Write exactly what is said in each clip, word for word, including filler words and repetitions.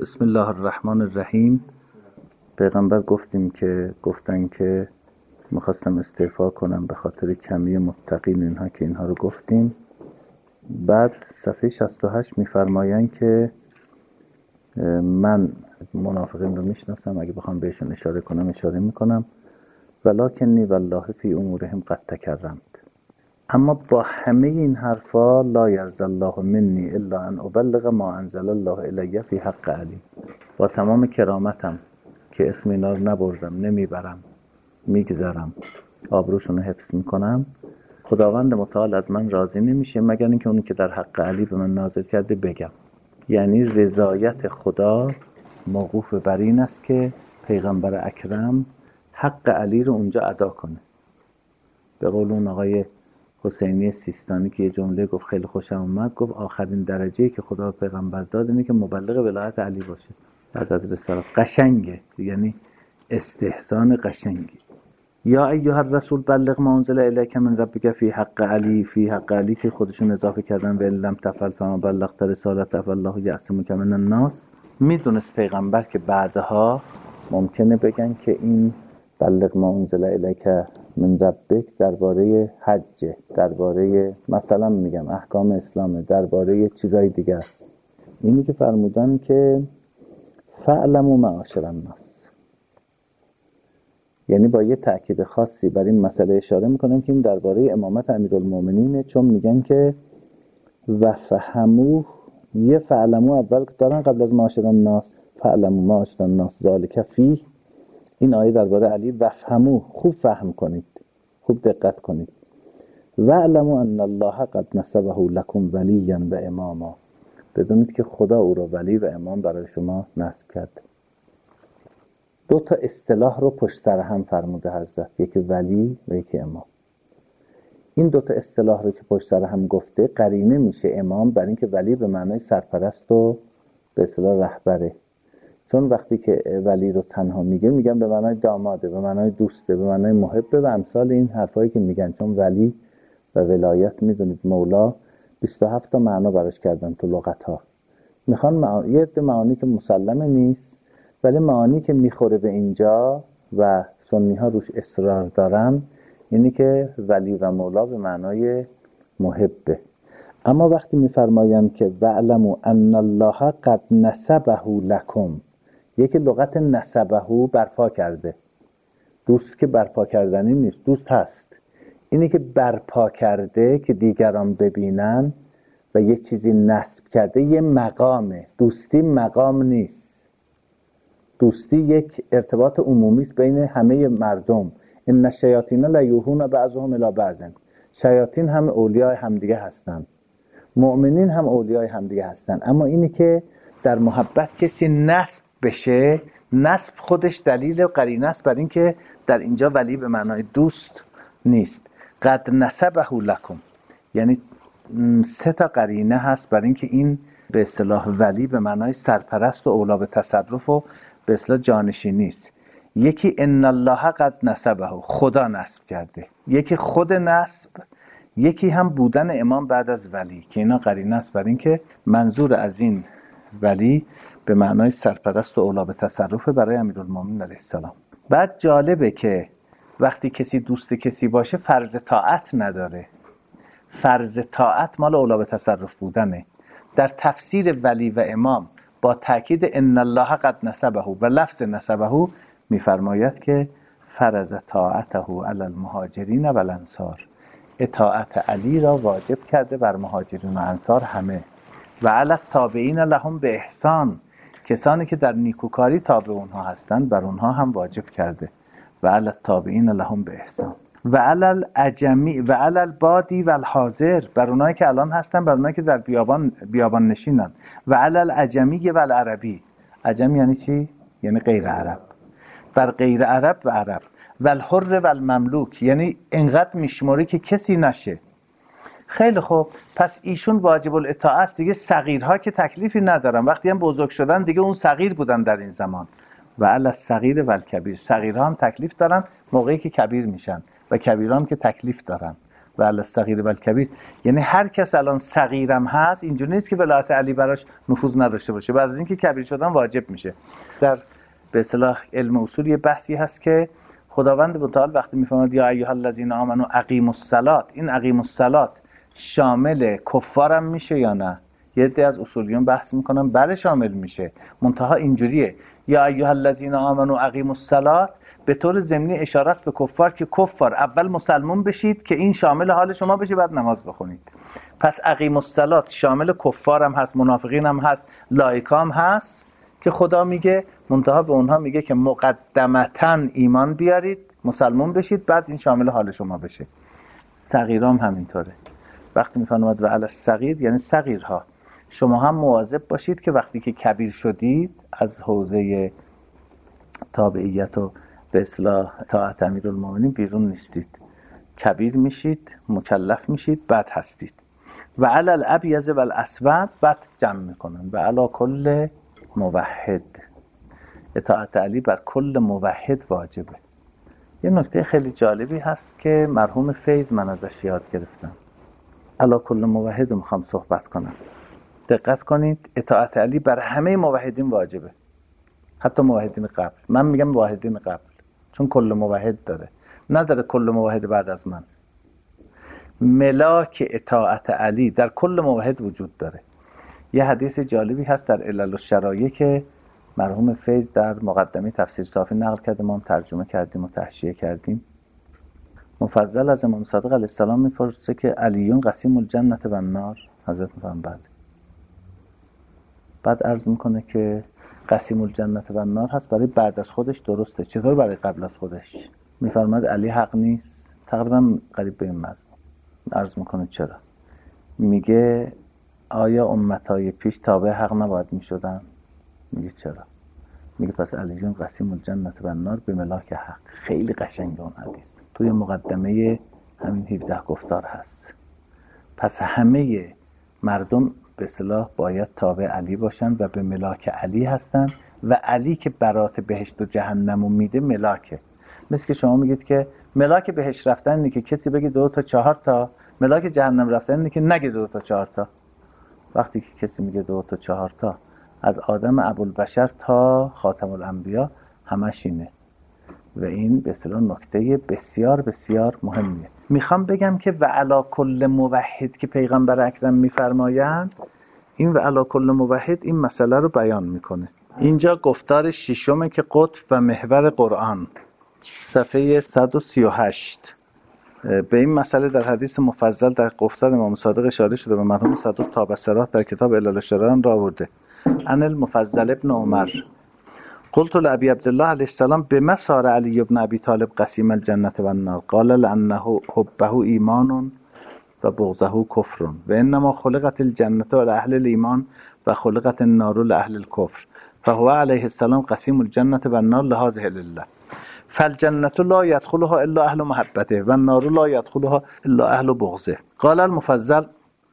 بسم الله الرحمن الرحیم. پیغمبر گفتیم که گفتن که میخواستم استعفا کنم به خاطر کمی متقین اینها که اینها رو گفتیم. بعد صفحه شصت و هشت میفرمایند که من منافقین رو میشناسم، اگه بخوام بهشون اشاره کنم اشاره میکنم. ولکنی والله فی امورهم قد تکرمت. اما با همه این حرفا لا یرضی الله منی الا ان ابلغ ما انزل الله الی فی حق علی. با تمام کرامتم که اسم اینا رو نبردم، نمیبرم، میگذرم، آبروشون رو حفظ میکنم، خداوند متعال از من راضی نمیشه مگر اینکه اونی که در حق علی به من نازل کرده بگم. یعنی رضایت خدا موقوف بر این است که پیغمبر اکرم حق علی رو اونجا ادا کنه. به قول اون آقای حسینی سیستانی که یه جمله گفت خیلی خوشم اومد، گفت آخرین درجه‌ای که خدا پیغمبر داد اینه که مبلغ ولایت علی باشه بعد از رسالت. قشنگه، یعنی استحسان قشنگی. یا ایها الرسول بلغ ما انزل الیک من ربک فی حق علی. فی حق علی که خودشون اضافه کردن و لم تفعل فما بلغت رسالته فالله یعصمک من الناس. میدونست پیغمبر که بعدها ممکنه بگن که این بلغ ما انزل الیک من ربک درباره حج، درباره مثلا میگم احکام اسلام، درباره چیزای دیگه است. اینی که فرمودن که فعلموا معاشر الناس، یعنی با یه تأکید خاصی بر این مسئله اشاره میکنن که این درباره امامت امیرالمومنینه، چون میگن که و فهموه، یه فعلموا اول دارن قبل از معاشر الناس، فعلموا معاشر الناس ذالک فیه. این آیه درباره علی و فهموه، خوب فهم کنید، خوب دقت کنید. و علموا ان الله قد نصبه لكم ولیا و اماما. بدونید که خدا او را ولی و امام برای شما نصب کرد. دو تا اصطلاح رو پشت سر هم فرموده حضرت، یکی ولی و یکی امام. این دو تا اصطلاح رو که پشت سر هم گفته قرینه میشه امام، برای اینکه ولی به معنای سرپرست و به اصطلاح رهبره. چون وقتی که ولی رو تنها میگه میگن به معنای داماده، به معنای دوسته، به معنای محبه و امثال این حرفایی که میگن. چون ولی و ولایت میدونید مولا بیست و هفت تا معنا براش کردن تو لغت ها. میخوان معانی، یه عده معانی که مسلمه نیست ولی معانی که میخوره به اینجا و سنی ها روش اصرار دارن، اینی که ولی و مولا به معنای محبه. اما وقتی میفرمایند که وعلموا ان الله قد نصبه لکم، یکی لغت نصبه برپا کرده. دوست که برپا کردنی نیست، دوست هست. اینی که برپا کرده که دیگران ببینن و یه چیزی نصب کرده، یه مقامه. دوستی مقام نیست، دوستی یک ارتباط عمومی است بین همه مردم. ان الشیاطین لیوحون بعضهم الی بعض. شیاطین هم اولیای همدیگه هستن، مؤمنین هم اولیای همدیگه هستن. اما اینی که در محبت کسی نصب بشه، نصب خودش دلیل و قرینه است بر این که در اینجا ولی به معنای دوست نیست. قد نصبه لکم، یعنی سه تا قرینه هست بر این که این به اصطلاح ولی به معنای سرپرست و اولا به تصرف و به اصطلاح جانشینی است. یکی ان الله قد نصبه، خدا نصب کرده. یکی خود نصب، یکی هم بودن امام بعد از ولی، که اینا قرینه است بر این که منظور از این ولی به معنای سرپرست و اولا به تصرف برای امیرالمومنین علیه السلام. بعد جالبه که وقتی کسی دوست کسی باشه فرض طاعت نداره. فرض طاعت مال اولا به تصرف بودنه. در تفسیر ولی و امام با تاکید ان الله قد نصبه و لفظ نصبه میفرماید که فرض طاعته علی المهاجرین و الانصار، اطاعت علی را واجب کرده بر مهاجرین و انصار همه. و علی التابعین لهم به احسان، کسانی که در نیکوکاری تابع اونها هستند بر اونها هم واجب کرده. و علی التابعین لهم به احسان. و علی العجمی و علی البادی و الحاضر، بر اونایی که الان هستن، بر اونایی که در بیابان بیابان نشینن. و علی العجمی و العربی. عجم یعنی چی؟ یعنی غیر عرب. بر غیر عرب و عرب. و الحر و المملوک، یعنی انقدر میشماری که کسی نشه. خیلی خوب، پس ایشون واجب الاطاعه است دیگه. صغیرها که تکلیفی ندارن، وقتی هم بزرگ شدن دیگه اون صغیر بودن در این زمان. و علی الصغیر و الکبیر، صغیرها هم تکلیف دارن موقعی که کبیر میشن و کبیرها هم که تکلیف دارن. و علی الصغیر و الکبیر. یعنی هر کس الان صغیرم هست، اینجوری نیست که ولایت علی براش نفوذ نداشته باشه، بعد از اینکه کبیر شدن واجب میشه. در به اصطلاح علم اصول یه بحثی هست که خداوند متعال وقتی میفرماید یا ایها الذین آمنوا اقیموا الصلاة، این اقیموا الصلاة شامل کفارم میشه یا نه؟ یه عده از اصولیون بحث میکنن بله شامل میشه، منتها اینجوریه یا ایها الذین آمنوا اقیموا الصلاة به طور ضمنی اشاره است به کفار که کفار اول مسلمان بشید که این شامل حال شما بشه بعد نماز بخونید. پس اقیموا الصلاة شامل کفارم هست، منافقین هم هست، لایکام هست که خدا میگه، منتها به اونها میگه که مقدمتاً ایمان بیارید، مسلمان بشید، بعد این شامل حال شما بشه. صغیرام همینطوره. وقتی میفرماید و علی الصغیر یعنی صغیرها، شما هم مواظب باشید که وقتی که کبیر شدید از حوزه تابعیت و به اصلاح طاعت امیرالمومنین بیرون نیستید، کبیر میشید، مکلف میشید، بعد هستید. و علی الابیض و الاسود بعد جمع میکنن و علی کل موحد، اطاعت علی بر کل موحد واجبه. یه نکته خیلی جالبی هست که مرحوم فیض من ازش یاد گرفتم، علی کل موحد رو میخوام صحبت کنم. دقت کنید، اطاعت علی بر همه موحدین واجبه، حتی موحدین قبل. من میگم موحدین قبل چون کل موحد داره، نداره کل موحد بعد از من. ملاک اطاعت علی در کل موحد وجود داره. یه حدیث جالبی هست در علل الشرایع که مرحوم فیض در مقدمه تفسیر صافی نقل کرده، ما هم ترجمه کردیم و تحشیه کردیم. مفضل از امام صادق علیه السلام میپرسه که علیون قسیم الجنة و النار؟ حضرت میفرمایند بله. بعد عرض میکنه که قسیم الجنة و النار هست برای بعد از خودش درسته، چطور برای قبل از خودش؟ میفرماید علی حق نیست، تقریبا قریب به این مضمون. عرض میکنه چرا؟ میگه آیا امتهای پیش تابع حق نباید میشدن؟ میگه چرا؟ میگه پس علیون قسیم الجنة و النار به ملاک حق. خیلی قشنگ اون حدیث توی مقدمه همین هفده گفتار هست. پس همه مردم به اصطلاح باید تابع علی باشن و به ملاک علی هستن و علی که برات بهشت و جهنمو میده ملاکه. مثل که شما میگید که ملاک بهشت رفتن اینه که کسی بگه دو تا چهار تا، ملاک جهنم رفتن اینه که نگه دو تا چهار تا. وقتی که کسی میگه دو تا چهار تا، از آدم ابوالبشر تا خاتم الانبیا همش اینه و این به اصطلاح نکته بسیار بسیار مهمیه. میخوام بگم که و علی کل موحد که پیغمبر اکرم میفرمایند، این و علی کل موحد این مسئله رو بیان میکنه. اینجا گفتار ششمه که قطب و محور قرآن، صفحه صد و سی و هشت. به این مسئله در حدیث مفضل در گفتار امام صادق اشاره شده و مرحوم صدوق تابصرات در کتاب علل الشرائع را آورده. عن المفضل ابن عمر قلت لأبي عبد الله عليه السلام بما صار علي بن ابي طالب قسيم الجنة والنار؟ قال لأنه حبه ایمان و بغضه کفر و انما خلقت الجنة لأهل الایمان و خلقت النار لأهل الكفر فهو عليه السلام قسيم الجنة والنار لهذه العلة فالجنة لا يدخلها الا اهل محبته والنار لا يدخلها الا اهل بغضه. قال المفضل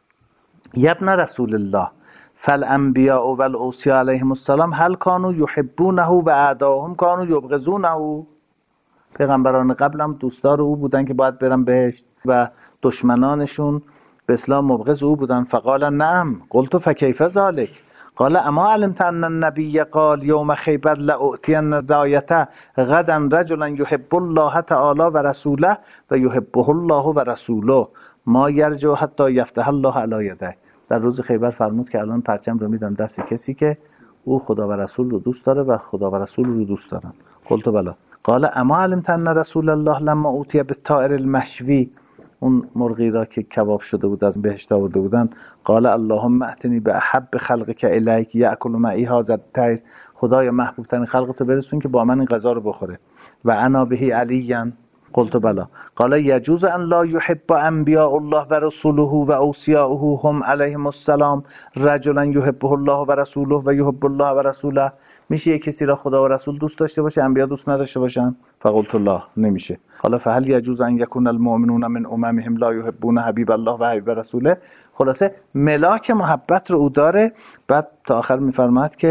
يا ابن رسول الله فالانبیاء و الاوصیاء علیهم السلام هل کانوا یحبونه و اعداهم کانوا یبغضونه؟ پیغمبران قبل هم دوستدار او بودن که باید برن بهشت و دشمنانشون به اسلام مبغض او بودن. فقال نعم. قلت فکیف ذلك؟ قال اما علمت ان النبی قال یوم خیبر لأؤتین الرایة غدا رجلا یحب الله تعالی و رسوله و یحبه الله و رسوله ما یرجو حتی یفتح الله علی یده. در روز خیبر فرمود که الان پرچم رو میدم دست کسی که او خدا و رسول رو دوست داره و خدا و رسول رو دوست دارن. قلت بلا. قال اما علمت ان رسول الله لما اوتی بالطائر المشوی، اون مرغی را که کباب شده بود از بهشت آورده بودن، قال اللهم اتنی باحب خلقک الیک یاکل معی هذا الطیر، خدایا محبوب ترین خلق تو برسون که با من این غذا رو بخوره. و انا به علیا. قلت بلا. قال يجوز ان لا يحب انبیاء الله و رسوله و اوصیاؤه هم علیهم السلام رجلا يحبه الله و رسوله و يحب الله و رسوله؟ میشه یک کسی را خدا و رسول دوست داشته باشه انبیا دوست نداشته باشن؟ فقلت الله، نمیشه. قال فهل يجوز ان يكون المؤمنون من اممهم لا يحبون حبیب الله و حبیب رسوله؟ خلاصه ملاک محبت رو او داره. بعد تا آخر میفرماد که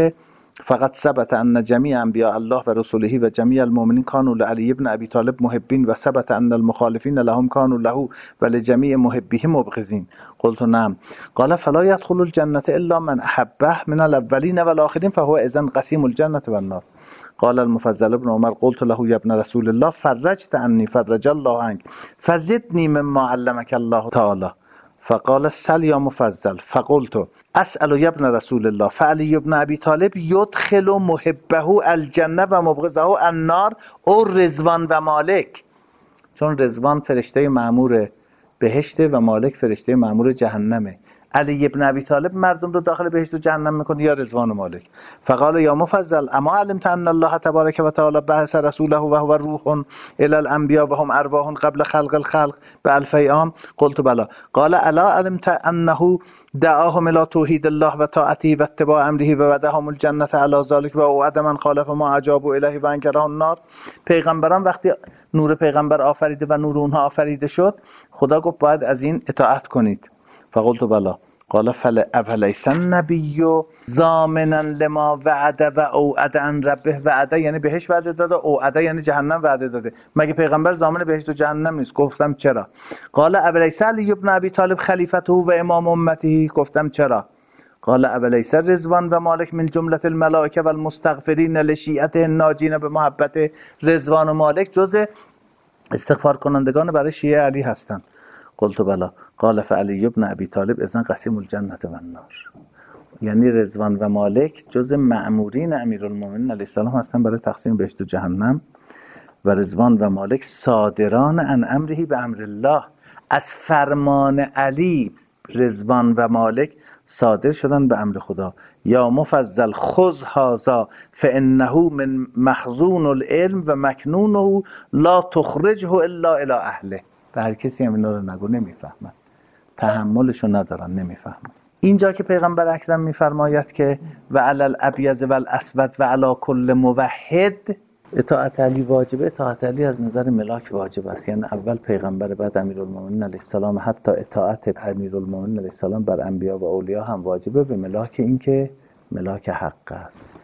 فقط ثبت ان جمیع انبیاء الله و رسوله و جمیع المؤمنین كانوا لعلی بن ابی طالب محبین و ثبت ان المخالفین لهم كانوا له و لجمیع محبیه مبغضین. قلت نعم. قال فلا يدخل الجنة الا من احبه من الاولین والآخرین فهو اذن قسیم الجنة والنار. قال المفضل ابن عمر قلت له يا ابن رسول الله فرجت عني فرج الله عنك فزدني مما علمك الله تعالى. فقال سل یا مفضل. فقلت اسأل یا ابن رسول الله فعلی ابن ابی طالب يدخل محبه الجنه و مبغضه النار او رضوان و مالک. چون رضوان فرشته مأمور بهشته و مالک فرشته مأمور جهنمه. علی ابن ابی طالب مردم رو داخل بهشت و جهنم میکنه یا رضوان و مالک. فقال یا مفضل اما علمت ان الله تبارک و تعالی بعث رسوله و هو روح الى الانبیاء و هم ارواح قبل خلق الخلق بألفی عام؟ قلت بلا. قال الا علمت انه دعاهم الى توحید الله و طاعته و اتباع امره و وعدهم الجنه علی ذلك و وعد من خالف ما اجابوا الیه و انکره النار. پیغمبران وقتی نور پیغمبر آفریده و نور اونها آفریده شد، خدا گفت باید از این اطاعت کنید. فقلت بلا. قال فلیس النبی ضامنا لما وعد و اوعد عن ربه. وعده یعنی بهش وعده داده، اوعد یعنی جهنم وعده داده. مگه پیغمبر ضامن بهشت و جهنم نیست؟ گفتم چرا. قال اولیس علی ابن ابی طالب خلیفته و امام امته؟ گفتم چرا. قال اولیس رضوان و مالک من جمله الملائکه و المستغفرین لشیعته الناجین به محبت. رضوان و مالک جزء استغفار کنندگان برای شیعه علی هستند. قلت بلا. قال فعلی ابن ابی طالب اذن قسیم الجنة و النار. یعنی رضوان و مالک جز مأمورین امیرالمومنین علیه السلام هستن برای تقسیم بهشت و جهنم، و رضوان و مالک صادران عن امره به امر الله. از فرمان علی رضوان و مالک صادر شدن به امر خدا. یا مفضل خذ هذا فانه من مخزون العلم و مکنونه لا تخرجه الا الى اهله. به هر کسی هم اینا رو نگو، نمیفهمن، تحملشو ندارن، نمیفهمن. اینجا که پیغمبر اکرم میفرماید که و علی الابیض و الاسود و علی کل موحد اطاعت علی واجبه، اطاعت علی از نظر ملاک واجب است. یعنی اول پیغمبر بعد امیرالمومنین علیه السلام. حتی اطاعت امیرالمومنین علیه السلام بر انبیا و اولیاء هم واجبه، به ملاک این که ملاک حق است.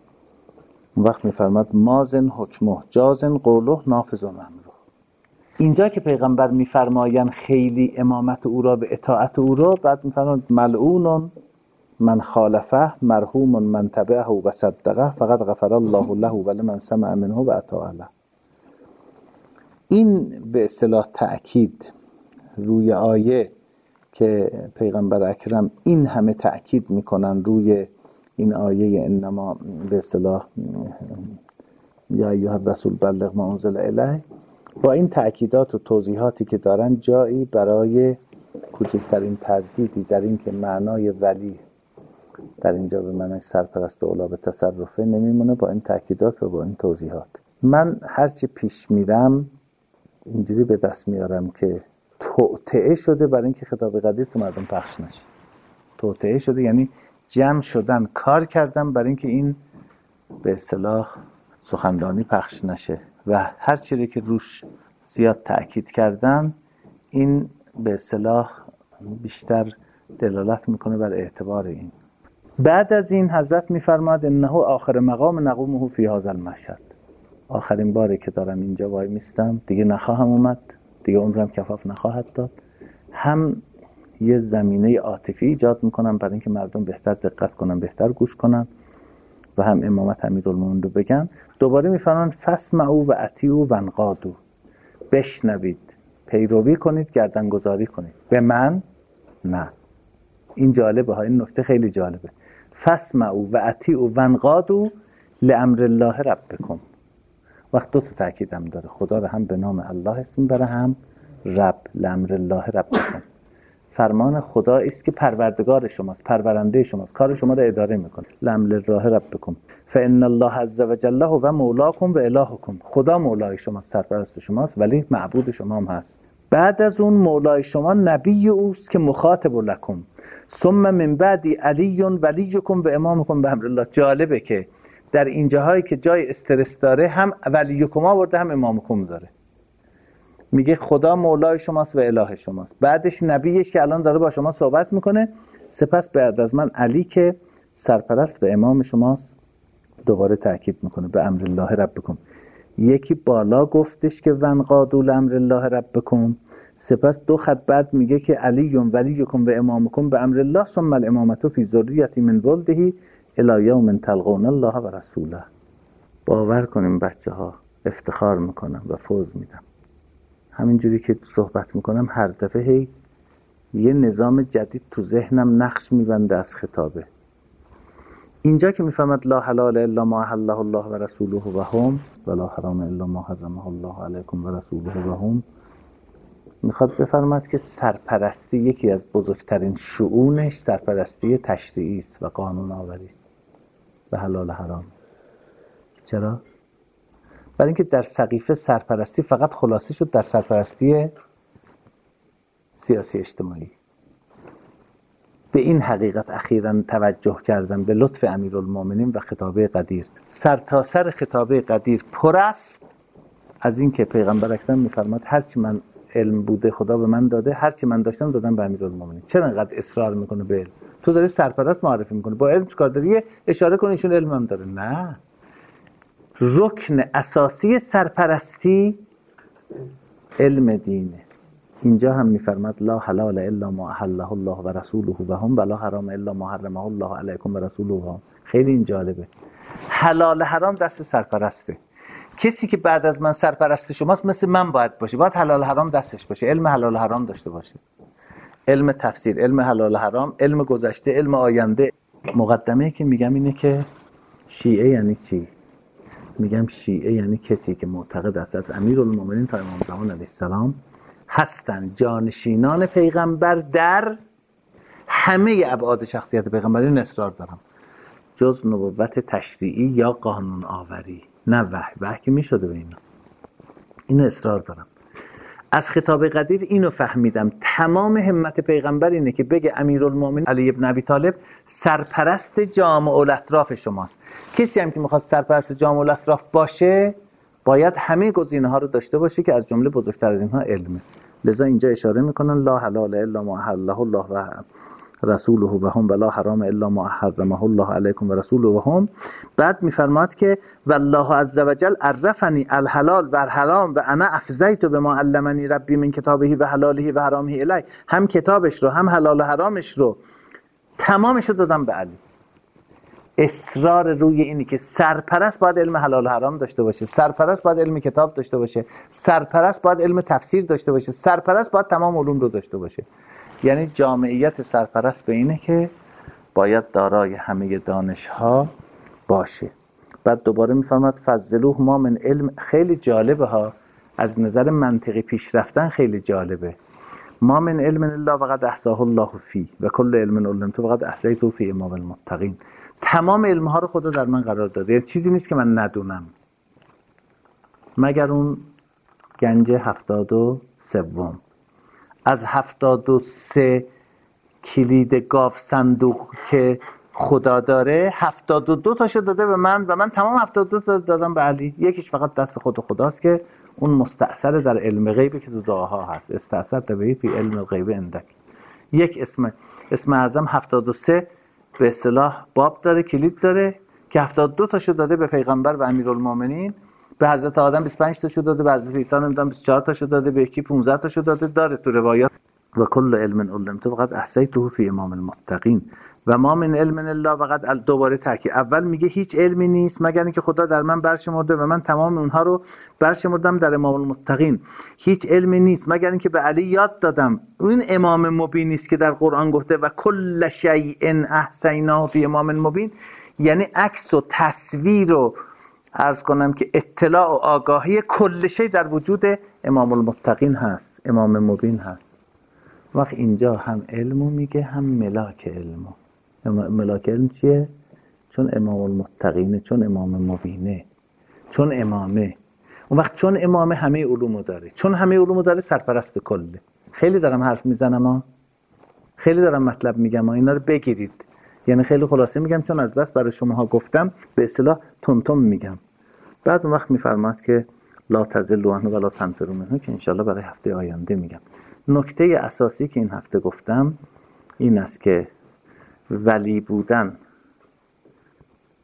اون وقت میفرماد مازن حکمه جازن قوله نافذ امره. اینجا که پیغمبر میفرمایند خیلی امامت او را به اطاعت او را، بعد میفرمایند ملعون من خالفه مرحوم من تبعه و صدقه فقط غفر الله له ولمن سمع منه و اطاع له. این به اصطلاح تأکید روی آیه که پیغمبر اکرم این همه تأکید میکنن روی این آیه انما به اصطلاح یا ایها الرسول بلغ ما انزل الیک، با این تأکیدات و توضیحاتی که دارن جایی برای کوچکترین تردیدی در این که معنای ولی در اینجا به معنای سرپرست و اولا به تصرفه نمیمونه. با این تأکیدات و با این توضیحات من هرچی پیش میرم اینجوری به دست میارم که توطئه شده برای اینکه خطاب قدیر تو مردم پخش نشه. توطئه شده یعنی جمع شدن کار کردن برای اینکه این به اصطلاح سخنرانی پخش نشه، و هر چیزی که روش زیاد تأکید کردن این به اصطلاح بیشتر دلالت میکنه بر اعتبار این. بعد از این حضرت میفرماد انه آخر مقام نقومه فی هذا المشهد. آخرین باری که دارم اینجا وای میستم، دیگه نخواهم اومد، دیگه عمرم کفاف نخواهد داد. هم یه زمینه عاطفی ایجاد میکنم برای اینکه مردم بهتر دقت کنن، بهتر گوش کنن، و هم امامت امیرالمومنین رو بگن. دوباره میفرمان فسمعوا و اطیعوا و انقادوا. بشنوید، پیروی کنید، گردنگذاری کنید. به من نه. این جالبه ها، این نکته خیلی جالبه. فسمعوا و اطیعوا و انقادوا لامر الله ربکم. وقت دو تا تاکیدم داره، خدا رو هم به نام الله اسم بره، هم رب، لامر الله ربکم. فرمان خدا است که پروردگار شماست، پرورنده شماست، کار شما رو اداره میکنه. لامر الله ربکم فان الله عز وجل هو مولاکم و الهکم. خدا مولای شماست، سرپرست شماست، ولی معبود شما هم هست. بعد از اون مولای شما نبی اوست که مخاطب لکم، ثم من بعدی علی ولیکم و امامکم به امر الله. جالبه که در این جاهایی که جای استرس داره هم ولیکم آورده هم امامکم داره. میگه خدا مولای شماست و اله شماست، بعدش نبیش که الان داره با شما صحبت میکنه، سپس بعد از من علی که سرپرست و امام شماست دوباره تأکید میکنه به امر الله ربکم. یکی بالا گفتش که ونقادوا لامر الله ربکم، سپس دو خط بعد میگه که علی ولیکم و امامکم به امر الله ثم الامامة فی ذریة من ولده الی یوم تلقون الله و رسوله. باور کنیم بچه ها افتخار میکنم و فوز میدم، همینجوری که صحبت میکنم هر دفعه هی یه نظام جدید تو ذهنم نقش میبنده از خطابه. اینجا که میفهمد لا حلال الا ما حله الله و رسوله و هم و لا حرام الا ما حرمه الله علیکم و رسوله و هم، میخواد بفرماد که سرپرستی یکی از بزرگترین شؤونش سرپرستی تشریعی است و قانون آوری است و حلال حرام. چرا؟ برای اینکه در سقیفه سرپرستی فقط خلاصه شد در سرپرستی سیاسی اجتماعی. به این حقیقت اخیراً توجه کردم به لطف امیرالمومنین و خطابه قدیر. سرتاسر خطابه قدیر پر است از این که پیغمبر اکرم میفرماد هرچی من علم بوده خدا به من داده، هرچی من داشتم دادم به امیرالمومنین. چرا اینقدر اصرار میکنه به علم؟ تو داری سرپرست معرفی میکنه، با علم چیکار داری؟ اشاره کنی ایشون علم هم داره. نه، رکن اساسی سرپرستی علم دینه. اینجا هم میفرماد لا حلال الا ما احله الله و رسوله و هم و لا حرام الا ما حرمه الله علیکم و رسوله و هم. خیلی این جالبه. حلال حرام دست سرپرسته. کسی که بعد از من سرپرست شماست مثل من باید باشه، باید حلال حرام دستش باشه، علم حلال حرام داشته باشه، علم تفسیر، علم حلال حرام، علم گذشته، علم آینده. مقدمه که میگم اینه که شیعه یعنی چی؟ میگم شیعه یعنی کسی که معتقد است از امیرالمومنین تا امام زمان علیه السلام هستن جانشینان پیغمبر در همه ابعاد شخصیت پیغمبر. این اصرار دارم، جز نبوت تشریعی یا قانون آوری، نه وحی. وحی که میشده به اینا. این اصرار دارم. از خطاب قدیر اینو فهمیدم تمام همت پیغمبر اینه که بگه امیرالمومنین علی ابن ابی طالب سرپرست جامع الاطراف شماست. کسی هم که میخواد سرپرست جامع الاطراف باشه باید همه گزینه‌ها رو داشته باشه که از جمله بزرگتر از اینها علمه. لذا اینجا اشاره میکنن لا حلال الا ما حله الله و رسوله و هم و لا حرام الا ما حرمه الله علیکم و رسوله و هم. بعد میفرماد که والله عز وجل عرفنی الحلال و الحرام و انا افزیت بما علمنی ربی من کتابه و حلاله و حرامه الی. هم کتابش رو هم حلال و حرامش رو تمامش رو دادم به علی. اصرار روی اینی که سرپرست باید علم حلال و حرام داشته باشه، سرپرست باید علم کتاب داشته باشه، سرپرست باید علم تفسیر داشته باشه، سرپرست باید تمام علوم رو داشته باشه. یعنی جامعیت سرپرست به اینه که باید دارای همه دانش‌ها باشه. بعد دوباره میفهمد فضلوه ما من علم. خیلی جالبه ها، از نظر منطقی پیش رفتن خیلی جالبه. ما من علم الا وقد احصاه الله فی و کل علم علمته وقد احصیته فی امام المتقین. تمام علمها رو خدا در من قرار داده. یعنی چیزی نیست که من ندونم مگر اون گنج هفتاد و سوم. از هفتاد و سه کلید گاف صندوق که خدا داره هفتاد و دو تاشو داده به من و من تمام هفتاد و دو تا دادم به علی. یکیش فقط دست خود خداست که اون مستأثر در علم غیبی که تو دعاها هست. استأثر تبعی فی علم الغیب عندک. یک اسم اسم اعظم هفتاد و سه به اصطلاح باب داره، کلید داره که هفتاد و دو تاشو داده به پیغمبر و امیرالمومنین. به حضرت آدم بیست و پنج تاشو داده، به حضرت عیسی نمیدونم بیست و چهار تاشو داده، به یکی پانزده تاشو داده. داره تو روایات و کل علم علمته فقط احصیته فی امام المتقین و ما من علم الا فقط. دوباره تاکید. اول میگه هیچ علمی نیست مگر اینکه خدا در من برشمرده و من تمام اونها رو برشمردم در امام المتقین. هیچ علمی نیست مگر اینکه به علی یاد دادم. این امام مبین است که در قرآن گفته و کل شیء احصیناه فی امام مبین. یعنی عکس و تصویر و عرض کنم که اطلاع و آگاهی کل شی در وجود امام المتقین هست، امام مبین هست. وقت اینجا هم علمو میگه هم ملاک علمو. ملاک علم چیه؟ چون امام المتقینه، چون امام مبینه، چون امامه. اون وقت چون امامه همه علومو داره، چون همه علومو داره سرپرست کله. خیلی دارم حرف میزنم ها، خیلی دارم مطلب میگم ها، اینا رو بگیرید. یعنی خیلی خلاصه میگم چون از بس برای شماها گفتم به اصطلاح تونتون میگم. بعد اون وقت میفرماد که لا تزلوا عنه ولا تنفروا منه که انشالله برای هفته آینده میگم. نکته اساسی که این هفته گفتم این است که ولی بودن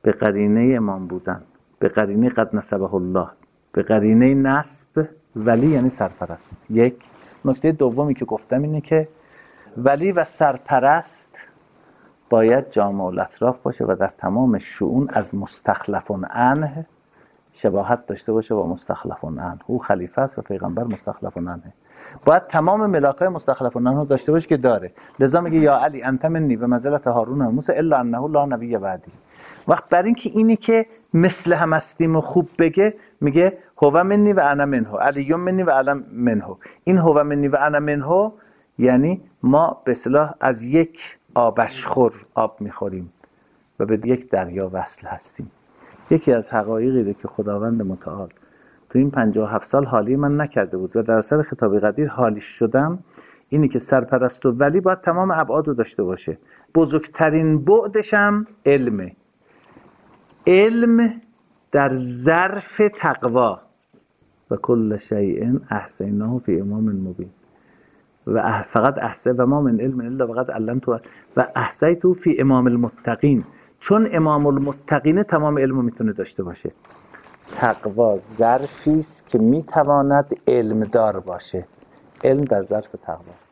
به قرینه امام بودن، به قرینه قد نسبه الله، به قرینه نسب ولی یعنی سرپرست. یک نکته دومی که گفتم اینه که ولی و سرپرست باید جامع الاطراف باشه و در تمام شؤون از مستخلفون عنه شباهت داشته باشه با مستخلفون عنه. او خلیفه است و پیغمبر مستخلفون عنه. باید تمام ملاکای مستخلفون عنه داشته باشه که داره. لذا میگه یا علی انت منی و منزلت هارون و موسی الا انه لا نبی بعدی. وقت بر این که اینی که مثل هم هستیم و خوب بگه میگه هو منی و انا منه، علی منی و انا منه. این هو منی و انا منه یعنی ما به اصطلاح از یک آبشخور آب میخوریم و به یک دریا وصل هستیم. یکی از حقایقی که خداوند متعال تو این پنجاه و هفت سال حالی من نکرده بود و در اثر خطاب قدیر حالیش شدم، اینی که سرپرست و ولی باید تمام ابعاد رو داشته باشه. بزرگترین بعدش هم علمه. علم در ظرف تقوا و کل شیء احصیناه فی امام مبین و فقط احسه و ما من علم الا فقط علمت و احصیت فی امام المتقین. چون امام المتقین تمام علمو میتونه داشته باشه. تقوا ظرفی است که میتواند علم دار باشه. علم در ظرف تقوا.